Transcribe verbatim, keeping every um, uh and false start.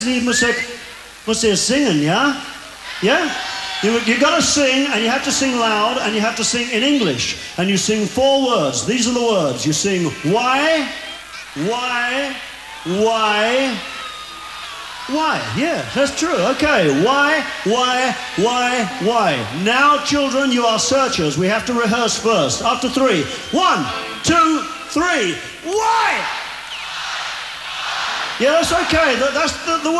You must say, must say singing, yeah? Yeah? You, you got to sing, and you have to sing loud, and you have to sing in English. And you sing four words. These are the words. You sing why, why, why, why. Yeah, that's true. Okay. Why, why, why, why. Now, children, you are searchers. We have to rehearse first. After three. One, two, three. Why? Yeah, that's okay. That, that's the, the